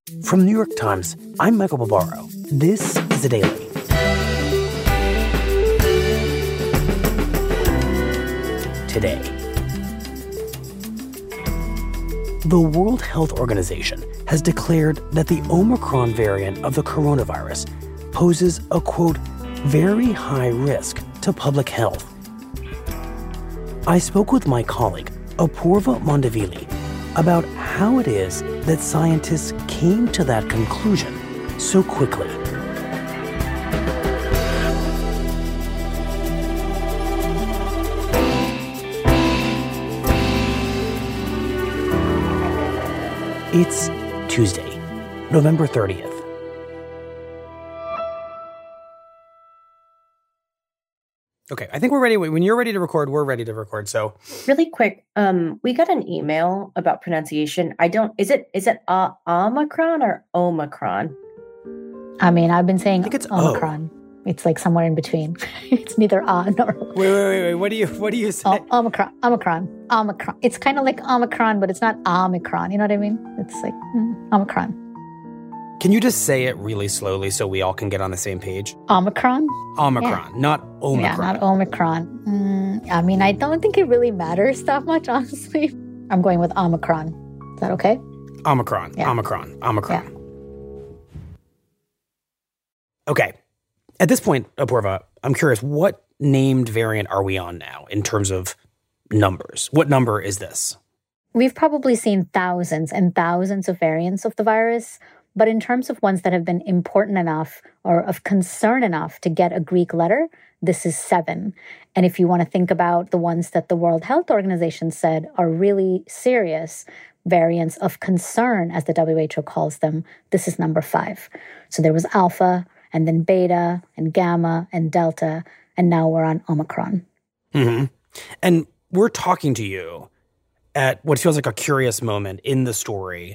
From New York Times, I'm Michael Barbaro. This is The Daily. Today, the World Health Organization has declared that the Omicron variant of the coronavirus poses a, quote, very high risk to public health. I spoke with my colleague, Apoorva Mondavili, about how it is that scientists came to that conclusion so quickly. It's Tuesday, November 30th. Okay, I think we're ready. When you're ready to record, we're ready to record. So, really quick, we got an email about pronunciation. Is it Omicron or Omicron? I mean, I've been saying I think it's Omicron. It's like somewhere in between. It's neither nor. Wait. What do you say? Omicron. It's kind of like Omicron, but it's not Omicron. You know what I mean? It's like Omicron. Can you just say it really slowly so we all can get on the same page? Omicron? Omicron, not Omicron. Yeah, not Omicron. I mean, I don't think it really matters that much, honestly. I'm going with Omicron. Is that okay? Omicron. Yeah. Omicron. Yeah. Okay. At this point, Apoorva, I'm curious, what named variant are we on now in terms of numbers? What number is this? We've probably seen thousands and thousands of variants of the virus. But in terms of ones that have been important enough or of concern enough to get a Greek letter, this is 7. And if you want to think about the ones that the World Health Organization said are really serious variants of concern, as the WHO calls them, this is number 5. So there was Alpha, and then Beta, and Gamma, and Delta, and now we're on Omicron. Mm-hmm. And we're talking to you at what feels like a curious moment in the story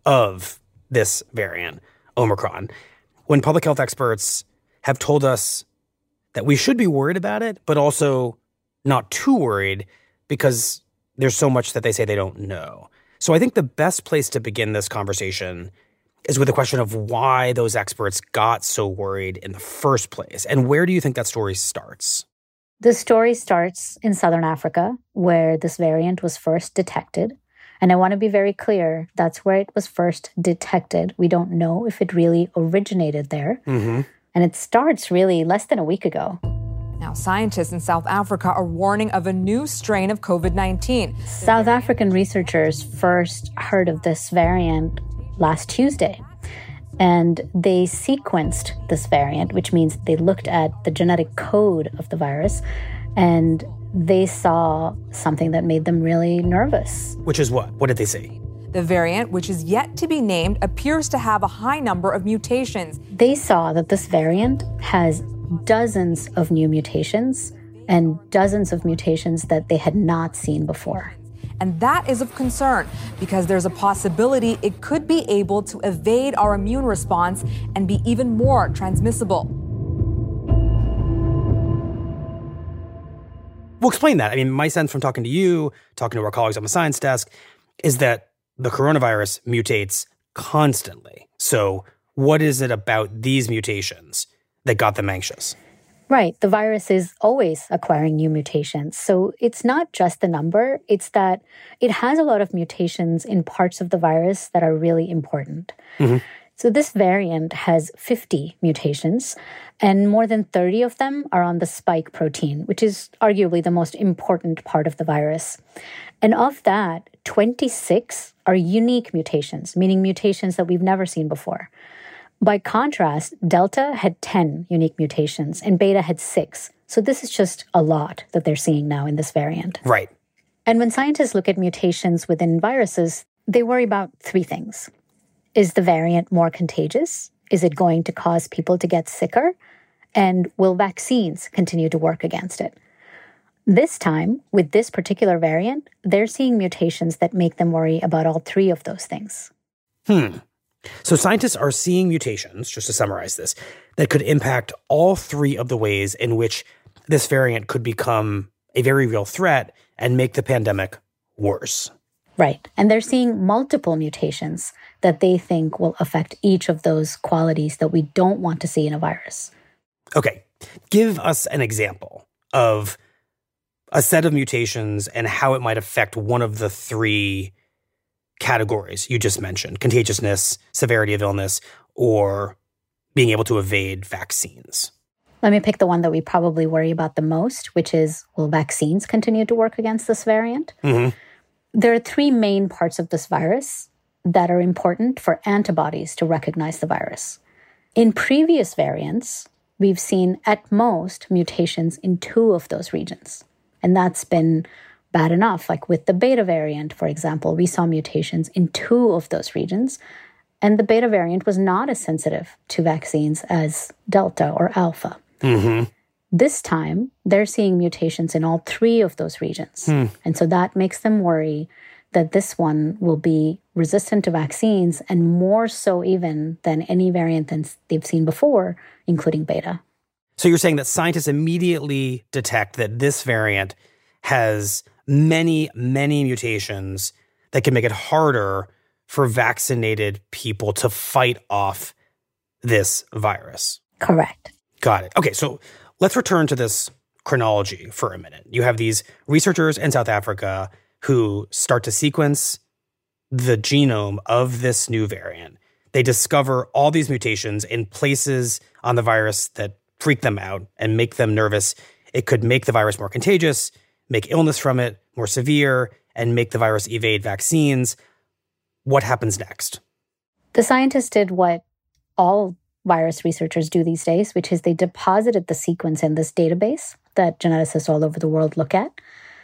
of this variant, Omicron, when public health experts have told us that we should be worried about it, but also not too worried because there's so much that they say they don't know. So I think the best place to begin this conversation is with the question of why those experts got so worried in the first place. And where do you think that story starts? The story starts in Southern Africa, where this variant was first detected. And I want to be very clear, that's where it was first detected. We don't know if it really originated there. Mm-hmm. And it starts really less than a week ago. Now, scientists in South Africa are warning of a new strain of COVID-19. South African researchers first heard of this variant last Tuesday. And they sequenced this variant, which means they looked at the genetic code of the virus, and they saw something that made them really nervous. Which is what? What did they see? The variant, which is yet to be named, appears to have a high number of mutations. They saw that this variant has dozens of new mutations and dozens of mutations that they had not seen before. And that is of concern because there's a possibility it could be able to evade our immune response and be even more transmissible. Well, explain that. I mean, my sense from talking to you, talking to our colleagues on the science desk, is that the coronavirus mutates constantly. So what is it about these mutations that got them anxious? Right. The virus is always acquiring new mutations. So it's not just the number. It's that it has a lot of mutations in parts of the virus that are really important. Mm-hmm. So this variant has 50 mutations, and more than 30 of them are on the spike protein, which is arguably the most important part of the virus. And of that, 26 are unique mutations, meaning mutations that we've never seen before. By contrast, Delta had 10 unique mutations and Beta had 6. So this is just a lot that they're seeing now in this variant. Right. And when scientists look at mutations within viruses, they worry about 3 things. Is the variant more contagious? Is it going to cause people to get sicker? And will vaccines continue to work against it? This time, with this particular variant, they're seeing mutations that make them worry about all 3 of those things. So scientists are seeing mutations, just to summarize this, that could impact all 3 of the ways in which this variant could become a very real threat and make the pandemic worse. Right. And they're seeing multiple mutations that they think will affect each of those qualities that we don't want to see in a virus. Okay. Give us an example of a set of mutations and how it might affect one of the three categories you just mentioned: contagiousness, severity of illness, or being able to evade vaccines. Let me pick the one that we probably worry about the most, which is, will vaccines continue to work against this variant? Mm-hmm. There are three main parts of this virus that are important for antibodies to recognize the virus. In previous variants, we've seen at most mutations in 2 of those regions. And that's been bad enough. Like with the beta variant, for example, we saw mutations in 2 of those regions. And the beta variant was not as sensitive to vaccines as Delta or Alpha. Mm-hmm. This time, they're seeing mutations in all 3 of those regions. And so that makes them worry that this one will be resistant to vaccines, and more so even than any variant that they've seen before, including beta. So you're saying that scientists immediately detect that this variant has many, many mutations that can make it harder for vaccinated people to fight off this virus. Correct. Got it. Okay, so let's return to this chronology for a minute. You have these researchers in South Africa who start to sequence the genome of this new variant. They discover all these mutations in places on the virus that freak them out and make them nervous. It could make the virus more contagious, make illness from it more severe, and make the virus evade vaccines. What happens next? The scientists did what all virus researchers do these days, which is they deposited the sequence in this database that geneticists all over the world look at.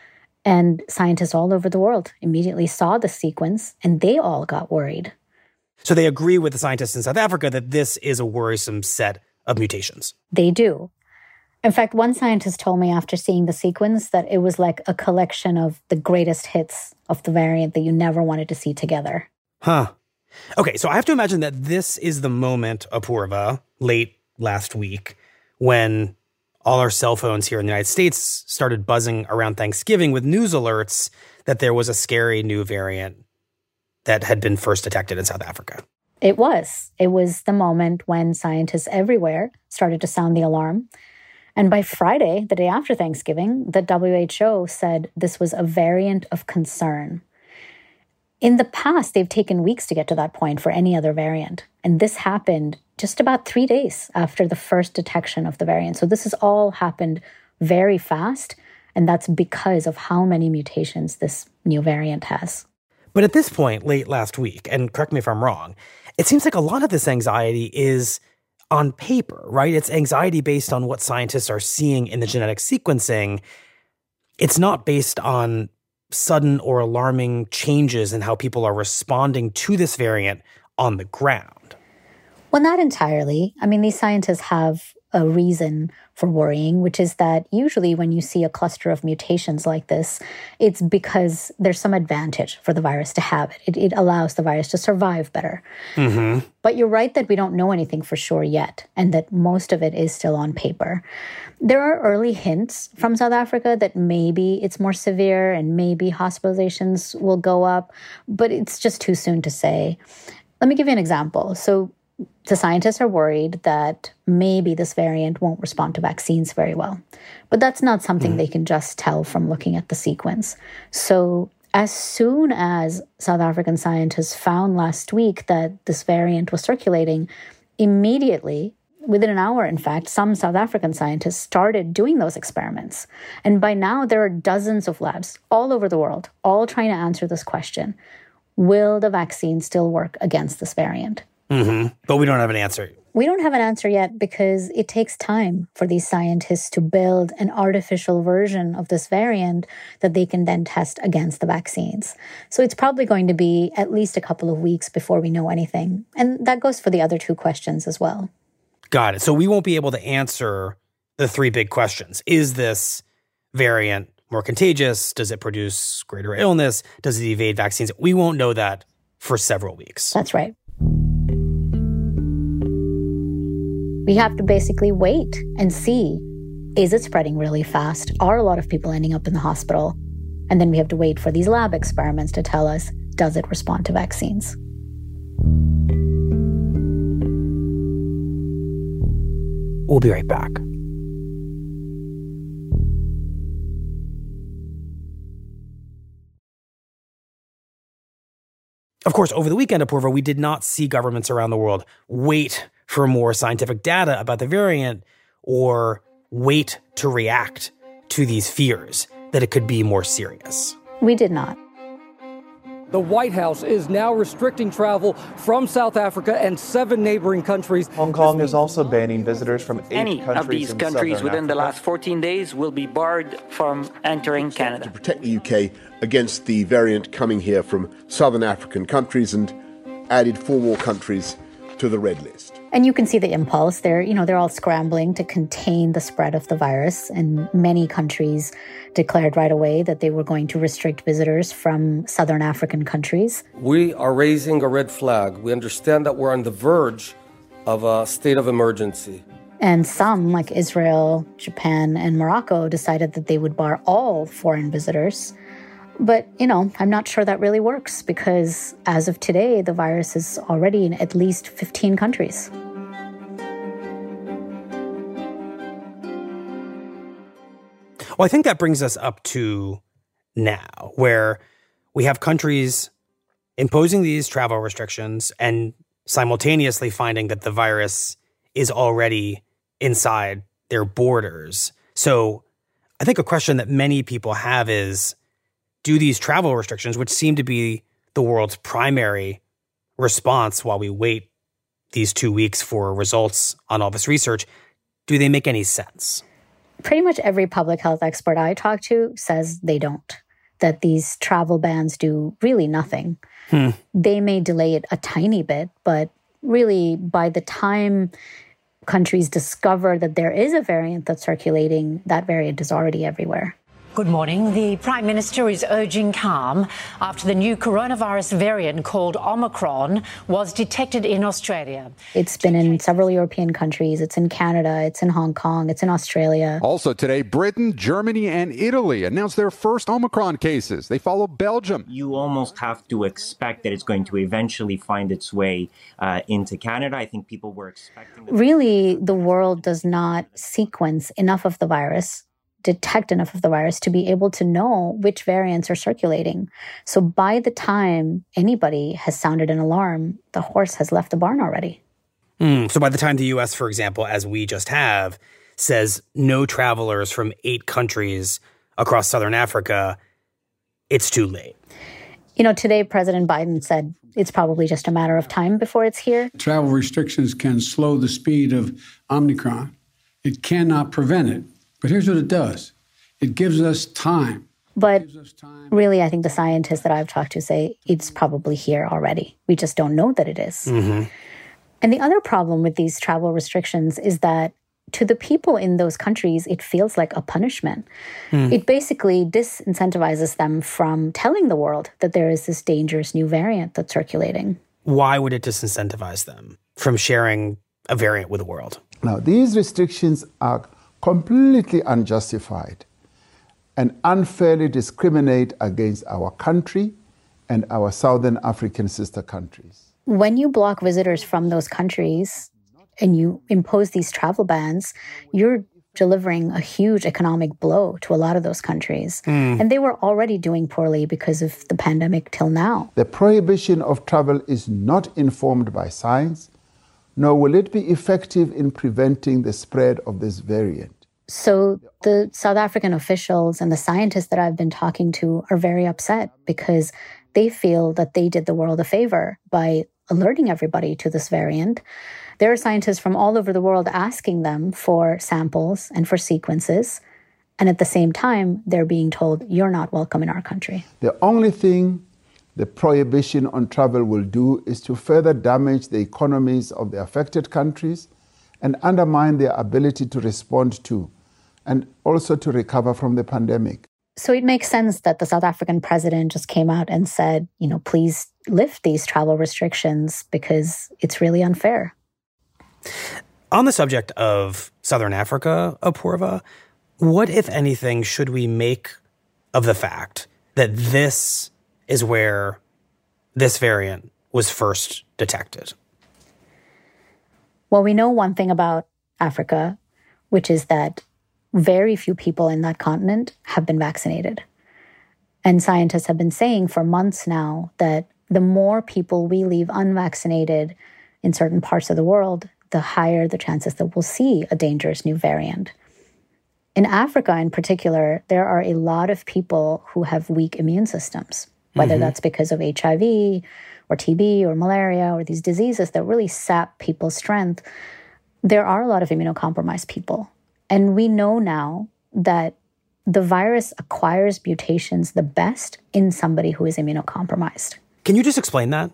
And scientists all over the world immediately saw the sequence, and they all got worried. So they agree with the scientists in South Africa that this is a worrisome set of mutations. They do. In fact, one scientist told me after seeing the sequence that it was like a collection of the greatest hits of the variant that you never wanted to see together. Huh. Okay, so I have to imagine that this is the moment, Apoorva, late last week, when all our cell phones here in the United States started buzzing around Thanksgiving with news alerts that there was a scary new variant that had been first detected in South Africa. It was. It was the moment when scientists everywhere started to sound the alarm. And by Friday, the day after Thanksgiving, the WHO said this was a variant of concern. In the past, they've taken weeks to get to that point for any other variant. And this happened just about 3 days after the first detection of the variant. So this has all happened very fast. And that's because of how many mutations this new variant has. But at this point, late last week, and correct me if I'm wrong, it seems like a lot of this anxiety is on paper, right? It's anxiety based on what scientists are seeing in the genetic sequencing. It's not based on sudden or alarming changes in how people are responding to this variant on the ground. Well, not entirely. I mean, these scientists have a reason for worrying, which is that usually when you see a cluster of mutations like this, it's because there's some advantage for the virus to have it. It allows the virus to survive better. Mm-hmm. But you're right that we don't know anything for sure yet, and that most of it is still on paper. There are early hints from South Africa that maybe it's more severe and maybe hospitalizations will go up, but it's just too soon to say. Let me give you an example. So the scientists are worried that maybe this variant won't respond to vaccines very well. But that's not something they can just tell from looking at the sequence. So as soon as South African scientists found last week that this variant was circulating, immediately, within an hour, in fact, some South African scientists started doing those experiments. And by now, there are dozens of labs all over the world, all trying to answer this question. Will the vaccine still work against this variant? Mm-hmm. But we don't have an answer. We don't have an answer yet because it takes time for these scientists to build an artificial version of this variant that they can then test against the vaccines. So it's probably going to be at least a couple of weeks before we know anything. And that goes for the other 2 questions as well. Got it. So we won't be able to answer the 3 big questions. Is this variant more contagious? Does it produce greater illness? Does it evade vaccines? We won't know that for several weeks. That's right. We have to basically wait and see, is it spreading really fast? Are a lot of people ending up in the hospital? And then we have to wait for these lab experiments to tell us, does it respond to vaccines? We'll be right back. Of course, over the weekend, Apoorva, we did not see governments around the world wait for more scientific data about the variant or wait to react to these fears that it could be more serious. We did not. The White House is now restricting travel from South Africa and 7 neighboring countries. Hong Kong is also banning visitors from 8 Any countries of these countries within the last 14 days will be barred from entering Canada. To protect the UK against the variant coming here from southern African countries, and added 4 more countries to the red list. And you can see the impulse. They're all scrambling to contain the spread of the virus. And many countries declared right away that they were going to restrict visitors from southern African countries. We are raising a red flag. We understand that we're on the verge of a state of emergency. And some, like Israel, Japan, and Morocco, decided that they would bar all foreign visitors. But, I'm not sure that really works because as of today, the virus is already in at least 15 countries. Well, I think that brings us up to now, where we have countries imposing these travel restrictions and simultaneously finding that the virus is already inside their borders. So I think a question that many people have is, do these travel restrictions, which seem to be the world's primary response while we wait these 2 weeks for results on all this research, do they make any sense? Pretty much every public health expert I talk to says they don't, that these travel bans do really nothing. They may delay it a tiny bit, but really by the time countries discover that there is a variant that's circulating, that variant is already everywhere. Good morning. The Prime Minister is urging calm after the new coronavirus variant called Omicron was detected in Australia. It's been in several European countries. It's in Canada. It's in Hong Kong. It's in Australia. Also today, Britain, Germany, and Italy announced their first Omicron cases. They follow Belgium. You almost have to expect that it's going to eventually find its way into Canada. I think people were expecting... Really, the world does not sequence enough of the virus, detect enough of the virus to be able to know which variants are circulating. So by the time anybody has sounded an alarm, the horse has left the barn already. So by the time the U.S., for example, as we just have, says no travelers from 8 countries across southern Africa, it's too late. Today President Biden said it's probably just a matter of time before it's here. Travel restrictions can slow the speed of Omicron. It cannot prevent it. But here's what it does. It gives us time. But really, I think the scientists that I've talked to say it's probably here already. We just don't know that it is. And the other problem with these travel restrictions is that to the people in those countries, it feels like a punishment. It basically disincentivizes them from telling the world that there is this dangerous new variant that's circulating. Why would it disincentivize them from sharing a variant with the world? Now, these restrictions are completely unjustified and unfairly discriminate against our country and our Southern African sister countries. When you block visitors from those countries and you impose these travel bans, you're delivering a huge economic blow to a lot of those countries. And they were already doing poorly because of the pandemic till now. The prohibition of travel is not informed by science, nor will it be effective in preventing the spread of this variant. So the South African officials and the scientists that I've been talking to are very upset because they feel that they did the world a favor by alerting everybody to this variant. There are scientists from all over the world asking them for samples and for sequences. And at the same time, they're being told, you're not welcome in our country. The only thing the prohibition on travel will do is to further damage the economies of the affected countries and undermine their ability to respond to and also to recover from the pandemic. So it makes sense that the South African president just came out and said, please lift these travel restrictions because it's really unfair. On the subject of Southern Africa, Apoorva, what, if anything, should we make of the fact that this is where this variant was first detected? Well, we know one thing about Africa, which is that very few people in that continent have been vaccinated. And scientists have been saying for months now that the more people we leave unvaccinated in certain parts of the world, the higher the chances that we'll see a dangerous new variant. In Africa in particular, there are a lot of people who have weak immune systems, whether that's because of HIV or TB or malaria or these diseases that really sap people's strength. There are a lot of immunocompromised people. And we know now that the virus acquires mutations the best in somebody who is immunocompromised. Can you just explain that?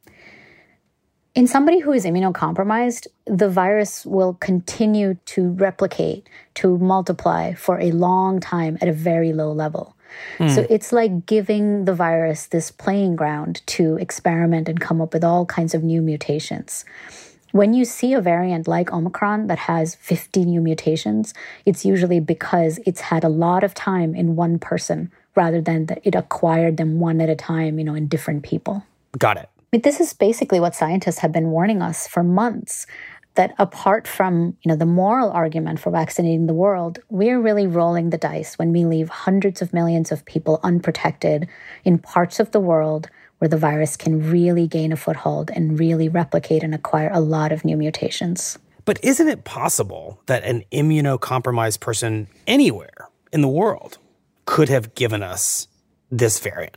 In somebody who is immunocompromised, the virus will continue to replicate, to multiply for a long time at a very low level. So it's like giving the virus this playing ground to experiment and come up with all kinds of new mutations. When you see a variant like Omicron that has 50 new mutations, it's usually because it's had a lot of time in one person rather than that it acquired them one at a time, in different people. Got it. This is basically what scientists have been warning us for months, that apart from, the moral argument for vaccinating the world, we're really rolling the dice when we leave hundreds of millions of people unprotected in parts of the world where the virus can really gain a foothold and really replicate and acquire a lot of new mutations. But isn't it possible that an immunocompromised person anywhere in the world could have given us this variant?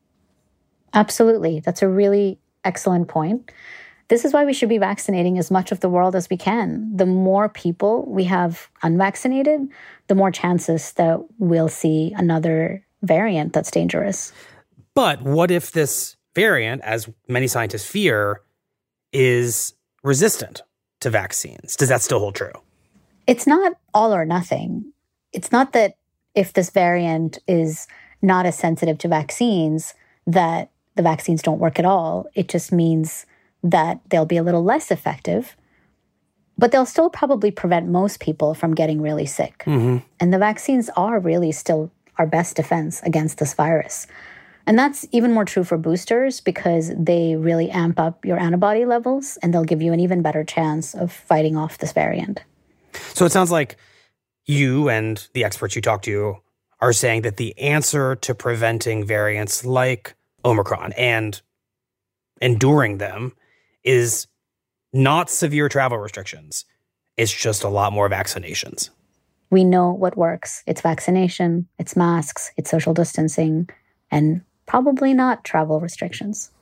Absolutely. That's a really excellent point. This is why we should be vaccinating as much of the world as we can. The more people we have unvaccinated, the more chances that we'll see another variant that's dangerous. But what if this variant, as many scientists fear, is resistant to vaccines? Does that still hold true? It's not all or nothing. It's not that if this variant is not as sensitive to vaccines, that the vaccines don't work at all. It just means that they'll be a little less effective, but they'll still probably prevent most people from getting really sick. And the vaccines are really still our best defense against this virus. And that's even more true for boosters because they really amp up your antibody levels and they'll give you an even better chance of fighting off this variant. So it sounds like you and the experts you talk to are saying that the answer to preventing variants like Omicron and enduring them is not severe travel restrictions. It's just a lot more vaccinations. We know what works. It's vaccination, it's masks, it's social distancing, and probably not travel restrictions.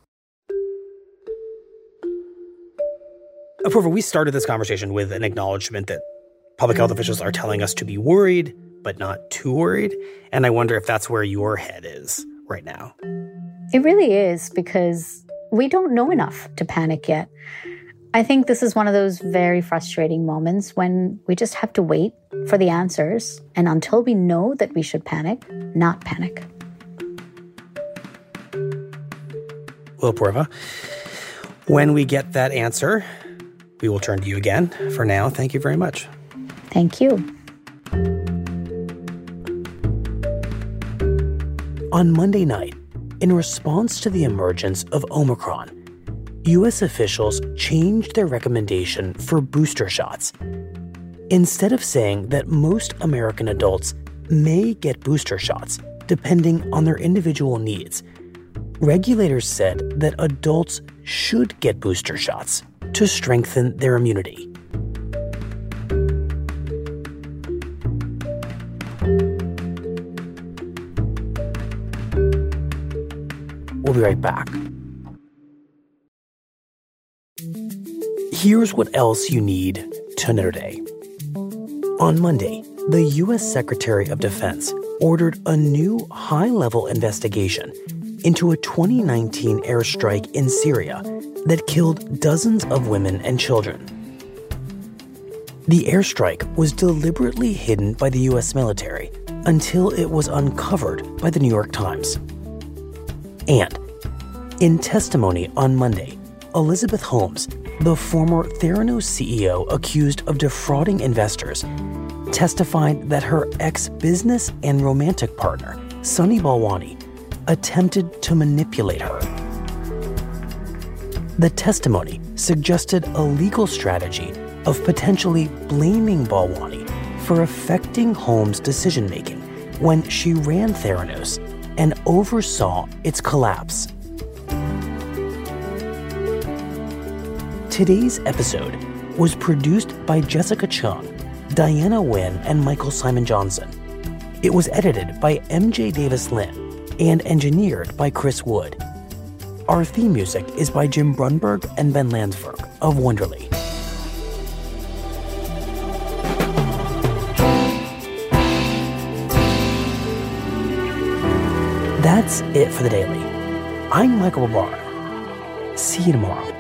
Apurva, we started this conversation with an acknowledgement that public health officials are telling us to be worried, but not too worried. And I wonder if that's where your head is right now. It really is, because we don't know enough to panic yet. I think this is one of those very frustrating moments when we just have to wait for the answers. And until we know that we should panic, not panic. Well, Apurva, when we get that answer, we will turn to you again. For now, thank you very much. Thank you. On Monday night, in response to the emergence of Omicron, U.S. officials changed their recommendation for booster shots. Instead of saying that most American adults may get booster shots depending on their individual needs, regulators said that adults should get booster shots to strengthen their immunity. We'll be right back. Here's what else you need to know today. On Monday, the U.S. Secretary of Defense ordered a new high-level investigation into a 2019 airstrike in Syria that killed dozens of women and children. The airstrike was deliberately hidden by the U.S. military until it was uncovered by the New York Times. And in testimony on Monday, Elizabeth Holmes, the former Theranos CEO accused of defrauding investors, testified that her ex-business and romantic partner, Sunny Balwani, attempted to manipulate her. The testimony suggested a legal strategy of potentially blaming Balwani for affecting Holmes' decision-making when she ran Theranos and oversaw its collapse. Today's episode was produced by Jessica Chung, Diana Nguyen, and Michael Simon Johnson. It was edited by MJ Davis Lynn and engineered by Chris Wood. Our theme music is by Jim Brunberg and Ben Landsberg of Wonderly. That's it for the Daily. I'm Michael Barr. See you tomorrow.